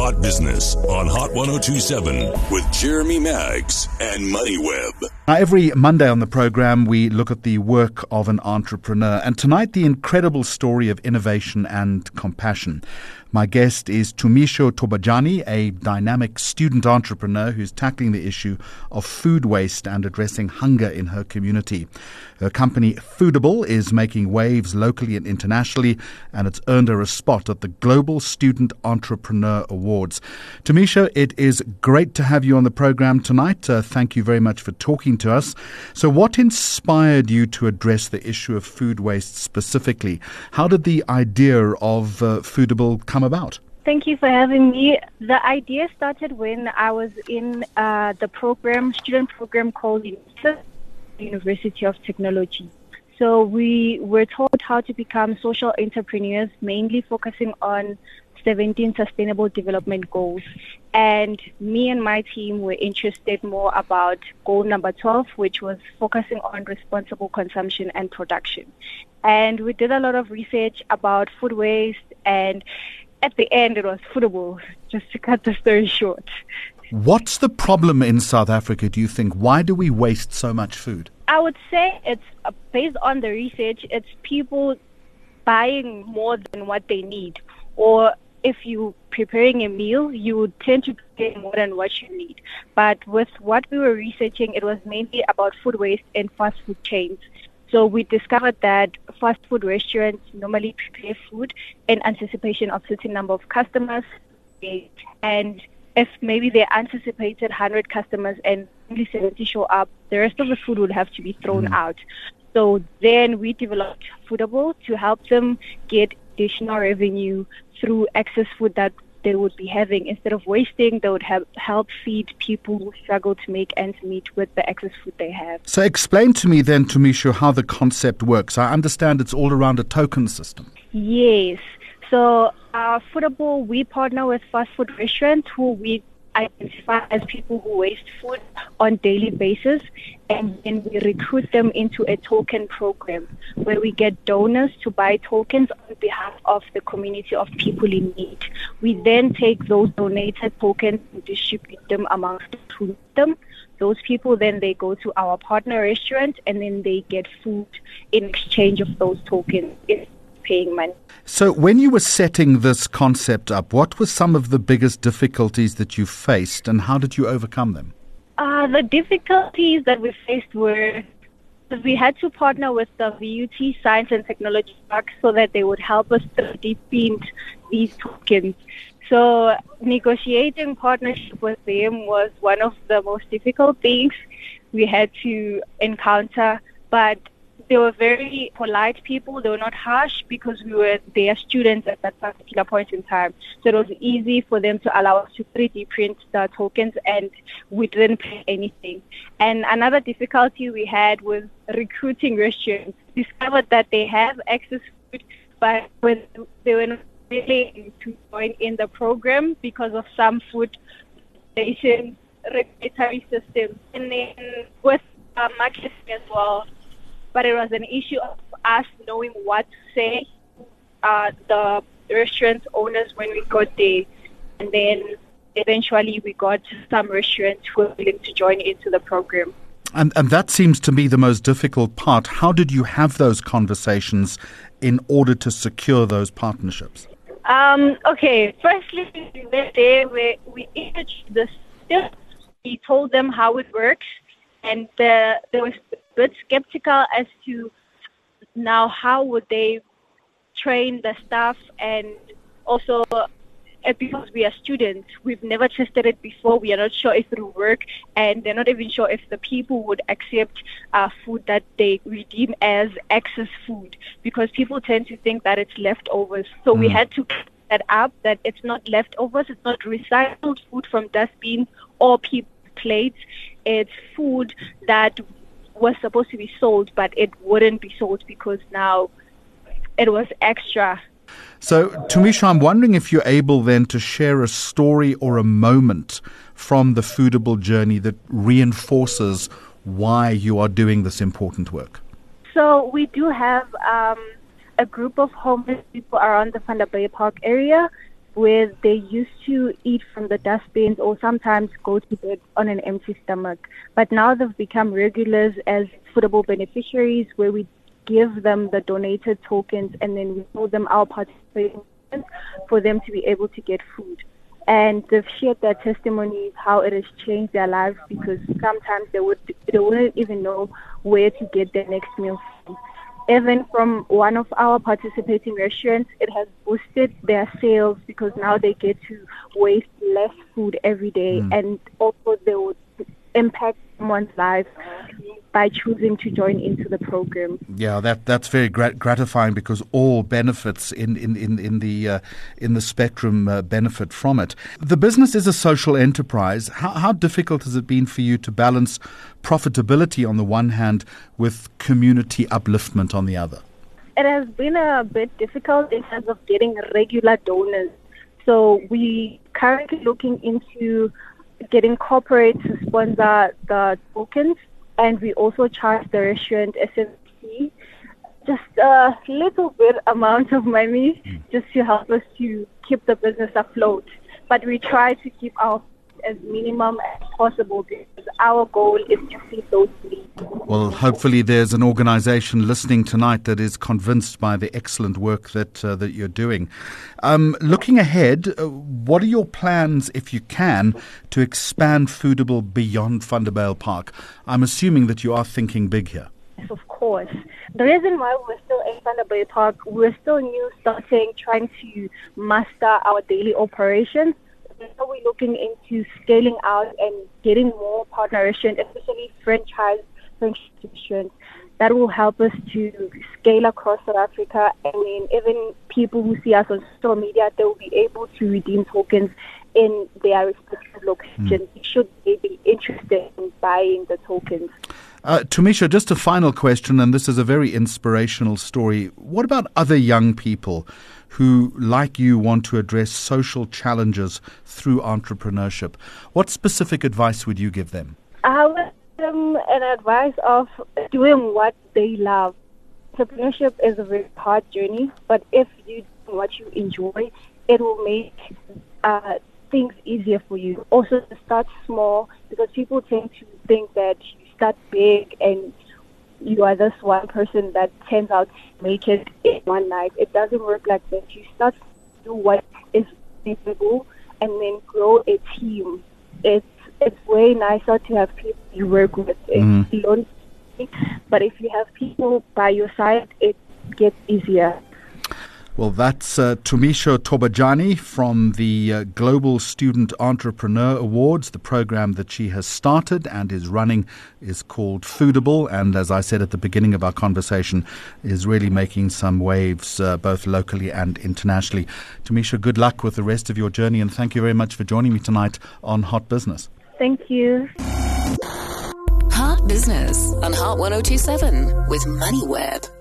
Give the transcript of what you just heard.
Hot Business on Hot 1027 with Jeremy Maggs and MoneyWeb. Now, every Monday on the program, we look at the work of an entrepreneur. And tonight, the incredible story of innovation and compassion. My guest is Tumisho Tobajani, a dynamic student entrepreneur who's tackling the issue of food waste and addressing hunger in her community. Her company, Foodable, is making waves locally and internationally, and it's earned her a spot at the Global Student Entrepreneur Awards. Tumisho, it is great to have you on the program tonight. Thank you very much for talking to us. So what inspired you to address the issue of food waste specifically? How did the idea of Foodable come about? Thank you for having me. The idea started when I was in the student program called University of Technology. So we were taught how to become social entrepreneurs, mainly focusing on 17 Sustainable Development Goals. And me and my team were interested more about goal number 12, which was focusing on responsible consumption and production. And we did a lot of research about food waste, and at the end it was Foodable, just to cut the story short. What's the problem in South Africa, do you think? Why do we waste so much food? I would say it's based on the research, it's people buying more than what they need. Or if you're preparing a meal, you would tend to pay more than what you need. But with what we were researching, it was mainly about food waste and fast food chains. So we discovered that fast food restaurants normally prepare food in anticipation of a certain number of customers. And if maybe they anticipated 100 customers and only 70 show up, the rest of the food would have to be thrown out. So then we developed Foodable to help them get additional revenue through excess food that they would be having. Instead of wasting, they would help feed people who struggle to make ends meet with the excess food they have. So explain to me then, Tumisho, how the concept works. I understand it's all around a token system. Yes. So Foodable, we partner with fast food restaurants who we identify as people who waste food on daily basis, and then we recruit them into a token program where we get donors to buy tokens on behalf of the community of people in need. We then take those donated tokens and distribute them amongst them. Those people then they go to our partner restaurant and then they get food in exchange of those tokens. It's paying money. So when you were setting this concept up, what were some of the biggest difficulties that you faced and how did you overcome them? The difficulties that we faced were that we had to partner with the VUT Science and Technology Park so that they would help us to defend these tokens. So negotiating partnership with them was one of the most difficult things we had to encounter, but they were very polite people. They were not harsh because we were their students at that particular point in time. So it was easy for them to allow us to 3D print the tokens and we didn't pay anything. And another difficulty we had was recruiting restaurants. We discovered that they have excess food, but when they were not willing to join in the program because of some food station regulatory systems. And then with marketing as well. But it was an issue of us knowing what to say the restaurant owners when we got there. And then eventually we got some restaurants who were willing to join into the program. And that seems to be the most difficult part. How did you have those conversations in order to secure those partnerships? Okay, firstly, we went there where we introduced the system. We told them how it works. And they were a bit skeptical as to now how would they train the staff, and also because we are students, we've never tested it before. We are not sure if it will work, and they're not even sure if the people would accept food that they redeem as excess food, because people tend to think that it's leftovers. So we had to set that up, that it's not leftovers, it's not recycled food from dustbins or people's plates. It's food that was supposed to be sold, but it wouldn't be sold because now it was extra. So, Tumisho, I'm wondering if you're able then to share a story or a moment from the Foodable journey that reinforces why you are doing this important work. So we do have a group of homeless people around the Van der Bay Park area where they used to eat from the dustbins or sometimes go to bed on an empty stomach. But now they've become regulars as foodable beneficiaries, where we give them the donated tokens and then we told them our participation for them to be able to get food. And they've shared their testimonies, how it has changed their lives, because sometimes they wouldn't even know where to get their next meal from. Even from one of our participating restaurants, it has boosted their sales because now they get to waste less food every day, and also they would impact someone's life by choosing to join into the program. Yeah, that's very gratifying, because all benefits in the spectrum benefit from it. The business is a social enterprise. How difficult has it been for you to balance profitability on the one hand with community upliftment on the other? It has been a bit difficult in terms of getting regular donors. So we currently looking into getting corporates to sponsor the tokens, and we also charge the restaurant SMC just a little bit amount of money just to help us to keep the business afloat. But we try to keep our as minimum as possible, because our goal is to feed those needs. Well, hopefully there's an organization listening tonight that is convinced by the excellent work that you're doing. Looking ahead, what are your plans, if you can, to expand Foodable beyond Vanderbijl Park? I'm assuming that you are thinking big here. Yes, of course. The reason why we're still in Vanderbijl Park, we're still new, starting, trying to master our daily operations. So we're looking into scaling out and getting more partner restaurants, especially franchise restaurants. That will help us to scale across South Africa. I mean, even people who see us on social media, they will be able to redeem tokens in their respective locations, should they be interested in buying the tokens. Tumisho, just a final question, and this is a very inspirational story. What about other young people who, like you, want to address social challenges through entrepreneurship? What specific advice would you give them? I would give them an advice of doing what they love. Entrepreneurship is a very hard journey, but if you do what you enjoy, it will make things easier for you. Also, to start small, because people tend to think that you start big and you are this one person that turns out to make it in one night. It doesn't work like that. You start to do what is feasible and then grow a team. It's way nicer to have people you work with. It's lonely, but if you have people by your side, it gets easier. Well, that's Tumisho Tobajani from the Global Student Entrepreneur Awards. The program that she has started and is running is called Foodable, and as I said at the beginning of our conversation, is really making some waves both locally and internationally. Tumisho, good luck with the rest of your journey, and thank you very much for joining me tonight on Hot Business. Thank you. Hot Business on Hot 102.7 with MoneyWeb.